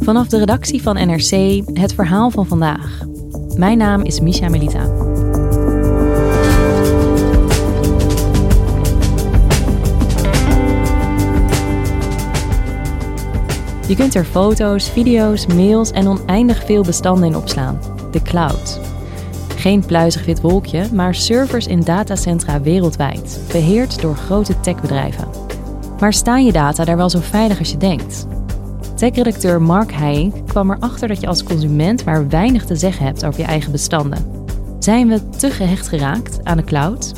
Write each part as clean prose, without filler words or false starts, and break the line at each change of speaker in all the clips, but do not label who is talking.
Vanaf de redactie van NRC het verhaal van vandaag. Mijn naam is Misha Melita. Je kunt er foto's, video's, mails en oneindig veel bestanden in opslaan. De cloud. Geen pluizig wit wolkje, maar servers in datacentra wereldwijd, beheerd door grote techbedrijven. Maar staan je data daar wel zo veilig als je denkt? Tech-redacteur Mark Heijink kwam erachter dat je als consument maar weinig te zeggen hebt over je eigen bestanden. Zijn we te gehecht geraakt aan de cloud?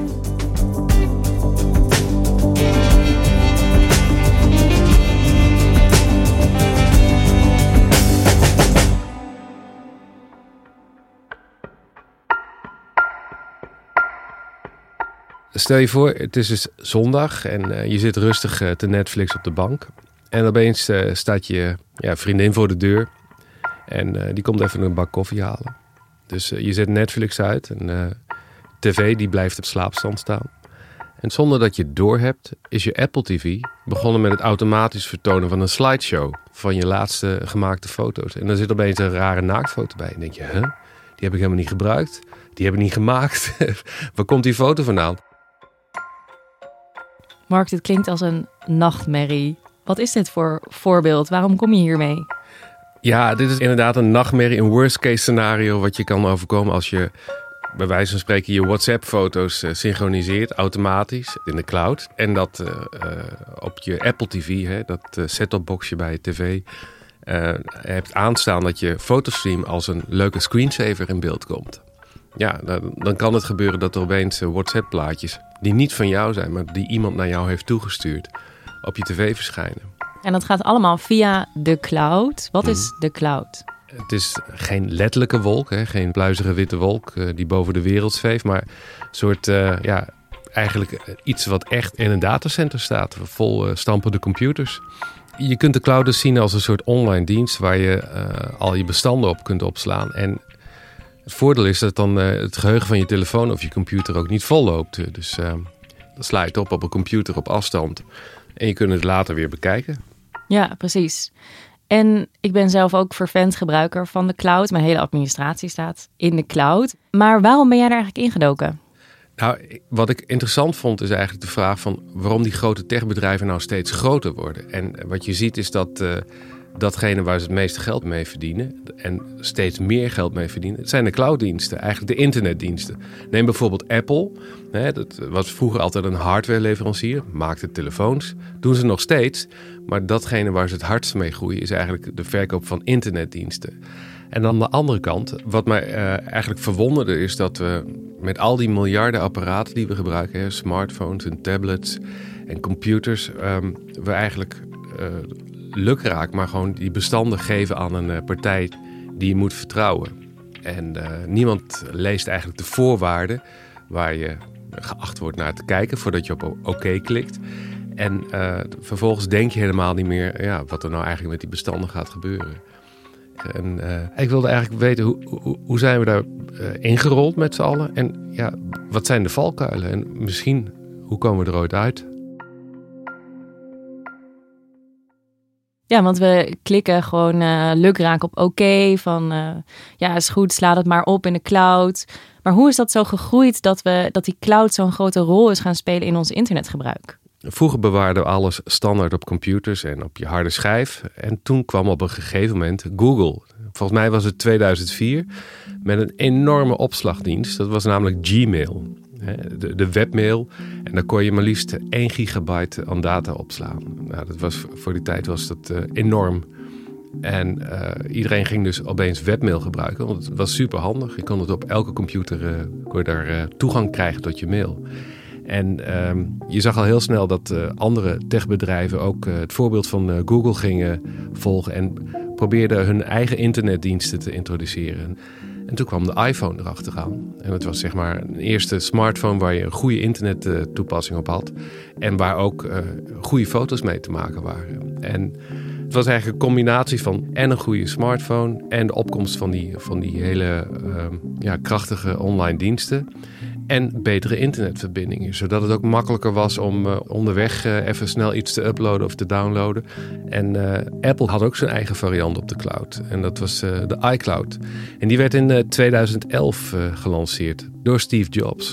Stel je voor, het is dus zondag en je zit rustig te Netflix op de bank. En opeens staat je vriendin voor de deur en die komt even een bak koffie halen. Dus je zet Netflix uit en tv die blijft op slaapstand staan. En zonder dat je het doorhebt is je Apple TV begonnen met het automatisch vertonen van een slideshow van je laatste gemaakte foto's. En dan zit opeens een rare naaktfoto bij. En denk je, die heb ik helemaal niet gebruikt. Die heb ik niet gemaakt. Waar komt die foto vandaan?
Mark, dit klinkt als een nachtmerrie. Wat is dit voor voorbeeld? Waarom kom je hiermee?
Ja, dit is inderdaad een nachtmerrie, een worst case scenario wat je kan overkomen als je bij wijze van spreken je WhatsApp-foto's synchroniseert automatisch in de cloud. En dat op je Apple TV, dat set-top-boxje bij je tv, hebt aanstaan dat je fotostream als een leuke screensaver in beeld komt. Ja, dan kan het gebeuren dat er opeens WhatsApp-plaatjes die niet van jou zijn, maar die iemand naar jou heeft toegestuurd, op je tv verschijnen. En
dat gaat allemaal via de cloud. Wat is de cloud?
Het is geen letterlijke wolk, geen pluizige witte wolk die boven de wereld zweeft, maar een soort, eigenlijk iets wat echt in een datacenter staat, vol stampende computers. Je kunt de cloud dus zien als een soort online dienst waar je al je bestanden op kunt opslaan. En het voordeel is dat dan het geheugen van je telefoon of je computer ook niet vol loopt. Dus dan sla je het op een computer op afstand en je kunt het later weer bekijken.
Ja, precies. En ik ben zelf ook fervent gebruiker van de cloud. Mijn hele administratie staat in de cloud. Maar waarom ben jij daar eigenlijk ingedoken?
Nou, wat ik interessant vond is eigenlijk de vraag van waarom die grote techbedrijven nou steeds groter worden. En wat je ziet is dat datgene waar ze het meeste geld mee verdienen en steeds meer geld mee verdienen, het zijn de clouddiensten, eigenlijk de internetdiensten. Neem bijvoorbeeld Apple. Dat was vroeger altijd een hardwareleverancier, maakte telefoons. Doen ze nog steeds. Maar datgene waar ze het hardst mee groeien is eigenlijk de verkoop van internetdiensten. En aan de andere kant, wat mij eigenlijk verwonderde, is dat we met al die miljarden apparaten die we gebruiken, smartphones en tablets en computers, we eigenlijk lukraak maar gewoon die bestanden geven aan een partij die je moet vertrouwen. En niemand leest eigenlijk de voorwaarden waar je geacht wordt naar te kijken voordat je op oké klikt. En vervolgens denk je helemaal niet meer wat er nou eigenlijk met die bestanden gaat gebeuren. En ik wilde eigenlijk weten, hoe zijn we daar ingerold met z'n allen? En wat zijn de valkuilen? En misschien, hoe komen we er ooit uit?
Ja, want we klikken gewoon lukraak op oké, van is goed, sla het maar op in de cloud. Maar hoe is dat zo gegroeid dat die cloud zo'n grote rol is gaan spelen in ons internetgebruik?
Vroeger bewaarden we alles standaard op computers en op je harde schijf. En toen kwam op een gegeven moment Google. Volgens mij was het 2004 met een enorme opslagdienst. Dat was namelijk Gmail, de webmail. En daar kon je maar liefst 1 gigabyte aan data opslaan. Nou, voor die tijd was dat enorm. En iedereen ging dus opeens webmail gebruiken, want het was super handig. Je kon het op elke computer toegang krijgen tot je mail. En je zag al heel snel dat andere techbedrijven ook het voorbeeld van Google gingen volgen en probeerden hun eigen internetdiensten te introduceren. En toen kwam de iPhone erachteraan. En het was zeg maar een eerste smartphone waar je een goede internettoepassing op had. En waar ook goede foto's mee te maken waren. En het was eigenlijk een combinatie van en een goede smartphone en de opkomst van die hele krachtige online diensten. En betere internetverbindingen, zodat het ook makkelijker was om onderweg even snel iets te uploaden of te downloaden. En Apple had ook zijn eigen variant op de cloud. En dat was de iCloud. En die werd in 2011 gelanceerd door Steve Jobs.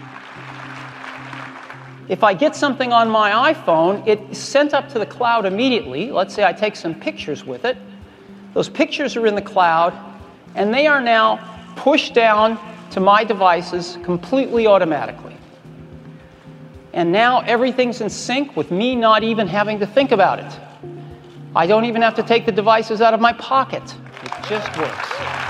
If I get something on my iPhone, it's sent up to the cloud immediately. Let's say I take some pictures with it. Those pictures are in the cloud, and they are now pushed down to my devices completely automatically. And now everything's in sync with me not even having to think about it. I don't even have to take the devices out of my pocket. It just works.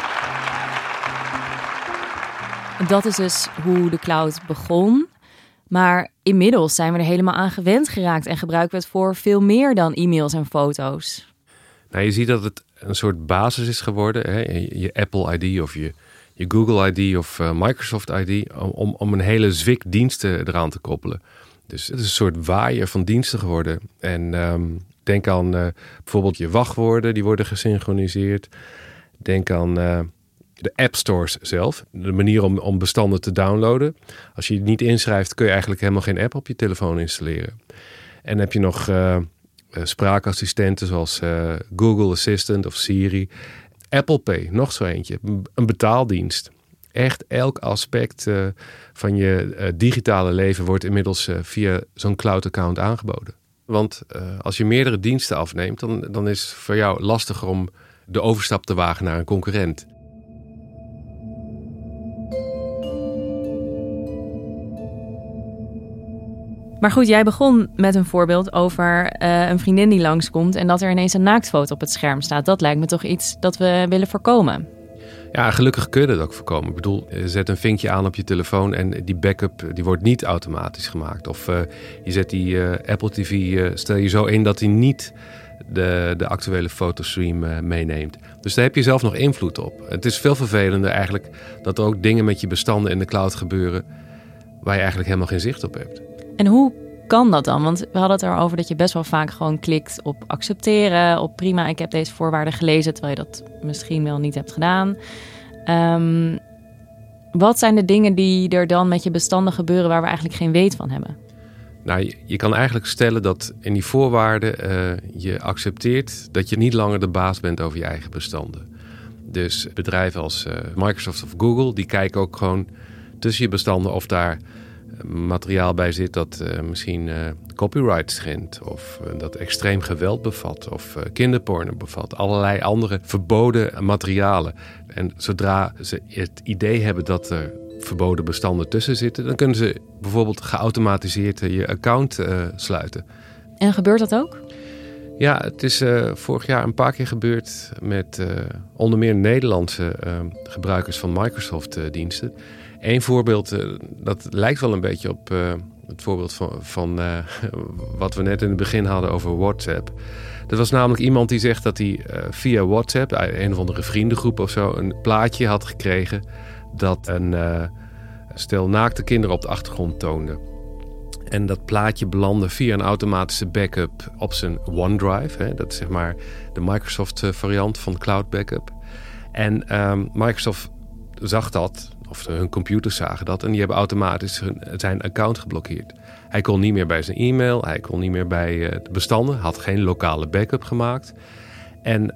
Dat is dus hoe de cloud begon. Maar inmiddels zijn we er helemaal aan gewend geraakt en gebruiken we het voor veel meer dan e-mails en foto's.
Nou, je ziet dat het een soort basis is geworden. Hè? Je Apple ID of je Google ID of Microsoft ID. Om een hele zwik diensten eraan te koppelen. Dus het is een soort waaier van diensten geworden. En denk aan bijvoorbeeld je wachtwoorden. Die worden gesynchroniseerd. Denk aan de app stores zelf. De manier om bestanden te downloaden. Als je het niet inschrijft kun je eigenlijk helemaal geen app op je telefoon installeren. En heb je nog spraakassistenten zoals Google Assistant of Siri. Apple Pay, nog zo eentje. Een betaaldienst. Echt elk aspect van je digitale leven wordt inmiddels via zo'n cloud-account aangeboden. Want als je meerdere diensten afneemt, dan is het voor jou lastiger om de overstap te wagen naar een concurrent.
Maar goed, jij begon met een voorbeeld over een vriendin die langskomt en dat er ineens een naaktfoto op het scherm staat. Dat lijkt me toch iets dat we willen voorkomen.
Ja, gelukkig kun je dat ook voorkomen. Ik bedoel, zet een vinkje aan op je telefoon en die backup die wordt niet automatisch gemaakt. Of je zet die Apple TV, stel je zo in dat hij niet de actuele fotostream meeneemt. Dus daar heb je zelf nog invloed op. Het is veel vervelender eigenlijk dat er ook dingen met je bestanden in de cloud gebeuren waar je eigenlijk helemaal geen zicht op hebt.
En hoe kan dat dan? Want we hadden het erover dat je best wel vaak gewoon klikt op accepteren, op prima, ik heb deze voorwaarden gelezen, terwijl je dat misschien wel niet hebt gedaan. Wat zijn de dingen die er dan met je bestanden gebeuren waar we eigenlijk geen weet van hebben?
Nou, je kan eigenlijk stellen dat in die voorwaarden je accepteert dat je niet langer de baas bent over je eigen bestanden. Dus bedrijven als Microsoft of Google, die kijken ook gewoon tussen je bestanden of daar materiaal bij zit dat misschien copyright schendt of dat extreem geweld bevat of kinderporno bevat. Allerlei andere verboden materialen. En zodra ze het idee hebben dat er verboden bestanden tussen zitten, dan kunnen ze bijvoorbeeld geautomatiseerd je account sluiten.
En gebeurt dat ook?
Ja, het is vorig jaar een paar keer gebeurd met onder meer Nederlandse gebruikers van Microsoft-diensten. Eén voorbeeld, dat lijkt wel een beetje op het voorbeeld van wat we net in het begin hadden over WhatsApp. Dat was namelijk iemand die zegt dat hij via WhatsApp, een of andere vriendengroep of zo, een plaatje had gekregen dat een stel naakte kinderen op de achtergrond toonde. En dat plaatje belandde via een automatische backup op zijn OneDrive. Hè? Dat is zeg maar de Microsoft variant van cloud backup. En Microsoft zag dat, of hun computers zagen dat, en die hebben automatisch zijn account geblokkeerd. Hij kon niet meer bij zijn e-mail, hij kon niet meer bij de bestanden, had geen lokale backup gemaakt. En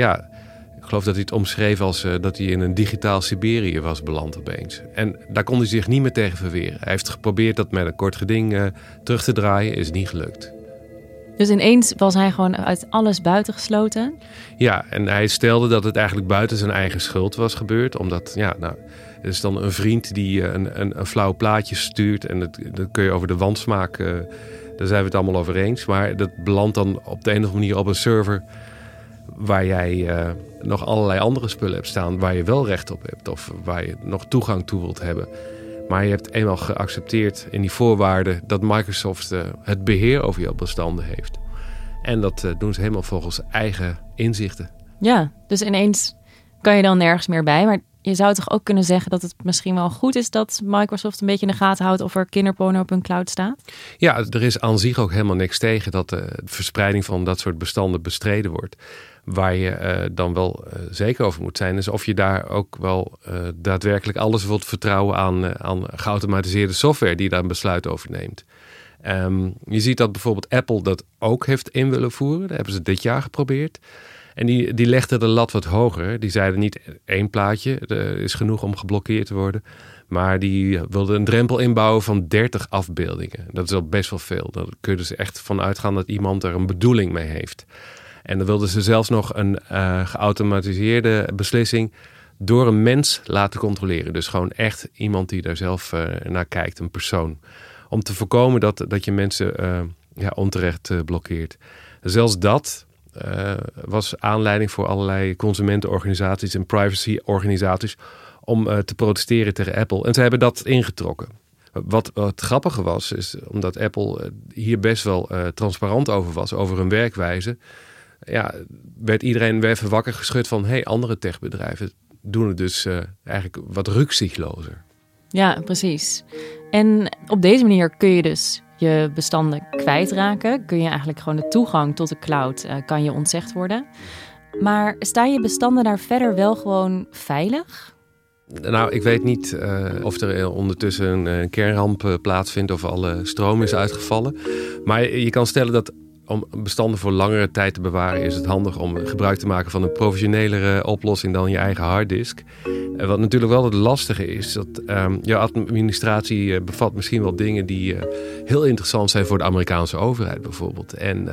ik geloof dat hij het omschreef als dat hij in een digitaal Siberië was beland opeens. En daar kon hij zich niet meer tegen verweren. Hij heeft geprobeerd dat met een kort geding terug te draaien, is niet gelukt.
Dus ineens was hij gewoon uit alles buitengesloten?
Ja, en hij stelde dat het eigenlijk buiten zijn eigen schuld was gebeurd. Omdat, er is dan een vriend die een flauw plaatje stuurt. En dat kun je over de wansmaak, daar zijn we het allemaal over eens. Maar dat belandt dan op de een of andere manier op een server waar jij nog allerlei andere spullen hebt staan waar je wel recht op hebt. Of waar je nog toegang toe wilt hebben. Maar je hebt eenmaal geaccepteerd in die voorwaarden dat Microsoft het beheer over jouw bestanden heeft. En dat doen ze helemaal volgens eigen inzichten.
Ja, dus ineens kan je dan nergens meer bij. Maar je zou toch ook kunnen zeggen dat het misschien wel goed is dat Microsoft een beetje in de gaten houdt of er kinderporno op hun cloud staat?
Ja, er is aan zich ook helemaal niks tegen dat de verspreiding van dat soort bestanden bestreden wordt. Waar je dan wel zeker over moet zijn, is of je daar ook wel daadwerkelijk alles wilt vertrouwen aan geautomatiseerde software die daar een besluit over neemt. Je ziet dat bijvoorbeeld Apple dat ook heeft in willen voeren. Dat hebben ze dit jaar geprobeerd. En die legden de lat wat hoger. Die zeiden niet 1 plaatje is genoeg om geblokkeerd te worden. Maar die wilden een drempel inbouwen van 30 afbeeldingen. Dat is al best wel veel. Daar kun je dus echt van uitgaan dat iemand er een bedoeling mee heeft. En dan wilden ze zelfs nog een geautomatiseerde beslissing door een mens laten controleren. Dus gewoon echt iemand die daar zelf naar kijkt, een persoon. Om te voorkomen dat je mensen onterecht blokkeert. Zelfs dat was aanleiding voor allerlei consumentenorganisaties en privacyorganisaties om te protesteren tegen Apple. En ze hebben dat ingetrokken. Wat grappige was, is omdat Apple hier best wel transparant over was, over hun werkwijze. Ja, werd iedereen weer even wakker geschud van andere techbedrijven doen het dus eigenlijk wat rukzichtlozer.
Ja, precies. En op deze manier kun je dus je bestanden kwijtraken. Kun je eigenlijk gewoon de toegang tot de cloud kan je ontzegd worden. Maar staan je bestanden daar verder wel gewoon veilig?
Nou, ik weet niet of er ondertussen een kernramp plaatsvindt of alle stroom is uitgevallen. Maar je kan stellen dat om bestanden voor langere tijd te bewaren is het handig om gebruik te maken van een professionelere oplossing dan je eigen harddisk. Wat natuurlijk wel het lastige is, dat jouw administratie bevat misschien wel dingen die heel interessant zijn voor de Amerikaanse overheid bijvoorbeeld. En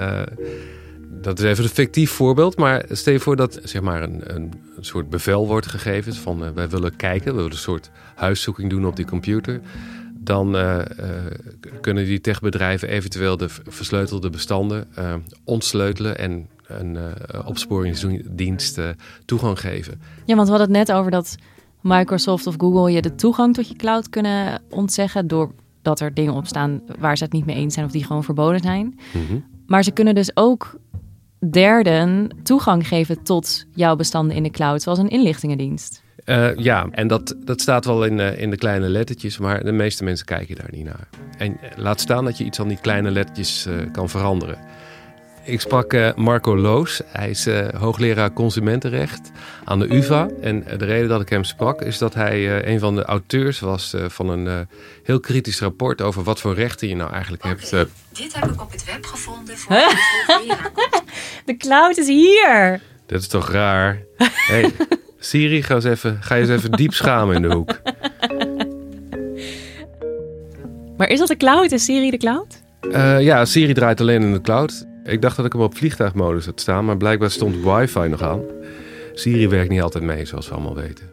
dat is even een fictief voorbeeld, maar stel je voor dat zeg maar een soort bevel wordt gegeven van wij willen kijken, we willen een soort huiszoeking doen op die computer. Dan kunnen die techbedrijven eventueel de versleutelde bestanden ontsleutelen en een opsporingsdienst toegang geven.
Ja, want we hadden het net over dat Microsoft of Google je de toegang tot je cloud kunnen ontzeggen doordat er dingen op staan waar ze het niet mee eens zijn of die gewoon verboden zijn. Mm-hmm. Maar ze kunnen dus ook derden toegang geven tot jouw bestanden in de cloud, zoals een inlichtingendienst.
Ja, en dat staat wel in de kleine lettertjes, maar de meeste mensen kijken daar niet naar. En laat staan dat je iets aan die kleine lettertjes kan veranderen. Ik sprak Marco Loos, hij is hoogleraar consumentenrecht aan de UvA. En de reden dat ik hem sprak is dat hij een van de auteurs was van een heel kritisch rapport over wat voor rechten je nou eigenlijk hebt.
Dit heb ik op het web gevonden voor hoogleraar.
De cloud is hier!
Dat is toch raar? Hey, Siri, ga je eens even diep schamen in de hoek.
Maar is dat de cloud? Is Siri de cloud?
Ja, Siri draait alleen in de cloud. Ik dacht dat ik hem op vliegtuigmodus had staan, maar blijkbaar stond wifi nog aan. Siri werkt niet altijd mee, zoals we allemaal weten.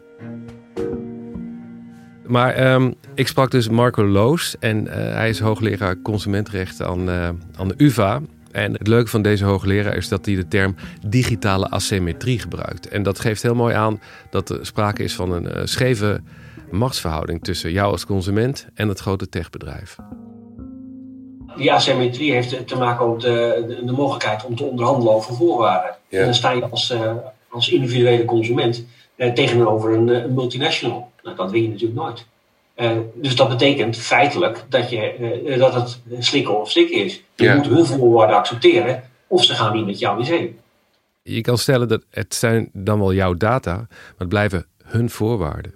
Maar ik sprak dus Marco Loos en hij is hoogleraar consumentenrecht aan de UvA. En het leuke van deze hoogleraar is dat hij de term digitale asymmetrie gebruikt. En dat geeft heel mooi aan dat er sprake is van een scheve machtsverhouding tussen jou als consument en het grote techbedrijf.
Die asymmetrie heeft te maken met de mogelijkheid om te onderhandelen over voorwaarden. Ja. En dan sta je als individuele consument tegenover een multinational. Nou, dat weet je natuurlijk nooit. Dus dat betekent feitelijk dat het slikken of stikken is. Je moet hun voorwaarden accepteren of ze gaan niet met jou in zee.
Je kan stellen dat het zijn dan wel jouw data, maar het blijven hun voorwaarden.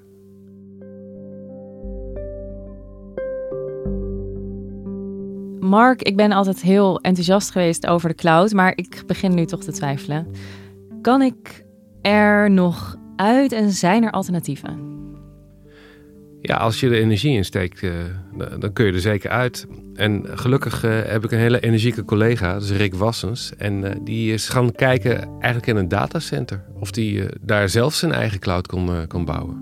Mark, ik ben altijd heel enthousiast geweest over de cloud, maar ik begin nu toch te twijfelen. Kan ik er nog uit en zijn er alternatieven?
Ja, als je er energie in steekt, dan kun je er zeker uit. En gelukkig heb ik een hele energieke collega, dat is Rick Wassens. En die is gaan kijken eigenlijk in een datacenter. Of die daar zelf zijn eigen cloud kon bouwen.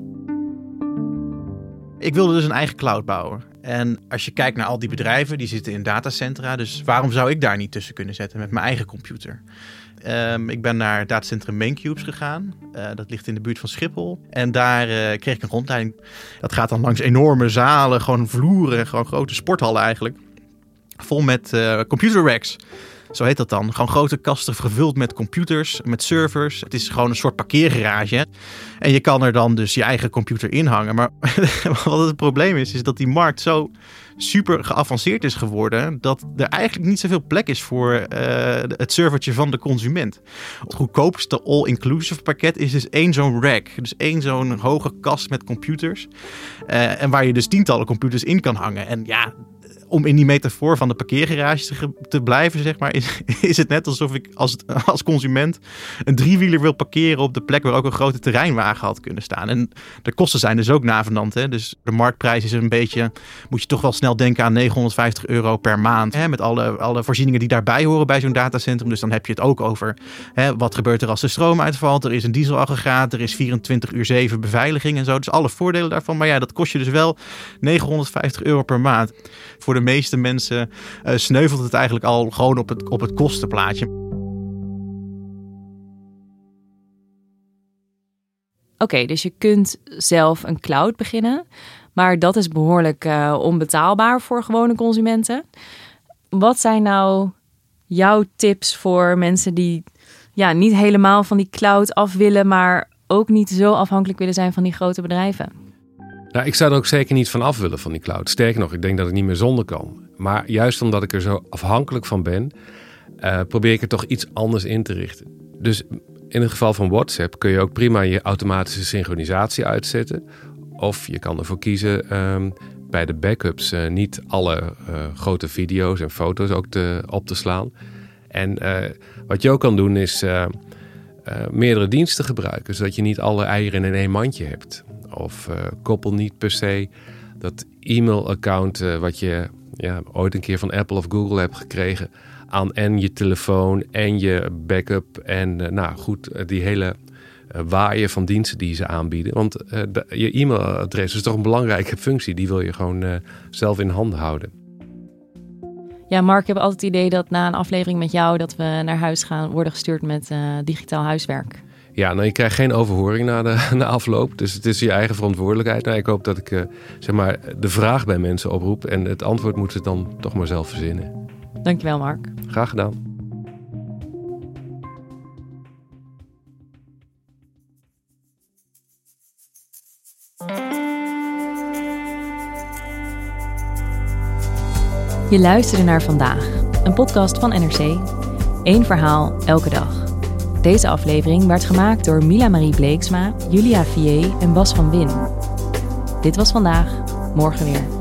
Ik wilde dus een eigen cloud bouwen. En als je kijkt naar al die bedrijven, die zitten in datacentra. Dus waarom zou ik daar niet tussen kunnen zetten met mijn eigen computer? Ik ben naar het datacentrum Maincubes gegaan. Dat ligt in de buurt van Schiphol. En daar kreeg ik een rondleiding. Dat gaat dan langs enorme zalen, gewoon vloeren, gewoon grote sporthallen eigenlijk. Vol met computer racks. Zo heet dat dan. Gewoon grote kasten gevuld met computers, met servers. Het is gewoon een soort parkeergarage. En je kan er dan dus je eigen computer in hangen. Maar wat het probleem is dat die markt zo super geavanceerd is geworden dat er eigenlijk niet zoveel plek is voor het servertje van de consument. Het goedkoopste all-inclusive pakket is dus 1 zo'n rack. Dus 1 zo'n hoge kast met computers. En waar je dus tientallen computers in kan hangen. En ja, om in die metafoor van de parkeergarage te blijven, zeg maar, is het net alsof ik als consument een 3-wieler wil parkeren op de plek waar ook een grote terreinwagen had kunnen staan. En de kosten zijn dus ook navenant. Hè? Dus de marktprijs is een beetje, moet je toch wel snel denken aan €950 per maand. Hè? Met alle voorzieningen die daarbij horen bij zo'n datacentrum. Dus dan heb je het ook over wat gebeurt er als de stroom uitvalt. Er is een dieselaggregaat, er is 24/7 beveiliging en zo. Dus alle voordelen daarvan. Maar ja, dat kost je dus wel €950 per maand. Voor de meeste mensen sneuvelt het eigenlijk al gewoon op het kostenplaatje.
Oké, dus je kunt zelf een cloud beginnen. Maar dat is behoorlijk onbetaalbaar voor gewone consumenten. Wat zijn nou jouw tips voor mensen die niet helemaal van die cloud af willen, maar ook niet zo afhankelijk willen zijn van die grote bedrijven?
Nou, ik zou er ook zeker niet van af willen van die cloud. Sterker nog, ik denk dat ik niet meer zonder kan. Maar juist omdat ik er zo afhankelijk van ben, probeer ik er toch iets anders in te richten. Dus in het geval van WhatsApp kun je ook prima je automatische synchronisatie uitzetten. Of je kan ervoor kiezen bij de backups niet alle grote video's en foto's ook op te slaan. En wat je ook kan doen is meerdere diensten gebruiken, zodat je niet alle eieren in één mandje hebt. Of koppel niet per se dat e-mailaccount wat je ooit een keer van Apple of Google hebt gekregen aan en je telefoon en je backup en die hele waaien van diensten die ze aanbieden. Want je e-mailadres is toch een belangrijke functie. Die wil je gewoon zelf in handen houden.
Ja, Mark, ik heb altijd het idee dat na een aflevering met jou dat we naar huis gaan worden gestuurd met digitaal huiswerk.
Ja, nou, je krijgt geen overhoring na afloop. Dus het is je eigen verantwoordelijkheid. Nou, ik hoop dat ik de vraag bij mensen oproep. En het antwoord moeten ze dan toch maar zelf verzinnen.
Dankjewel, Mark.
Graag gedaan.
Je luisterde naar Vandaag, een podcast van NRC. 1 verhaal, elke dag. Deze aflevering werd gemaakt door Mila Marie Bleeksma, Julia Vier en Bas van Win. Dit was Vandaag, morgen weer.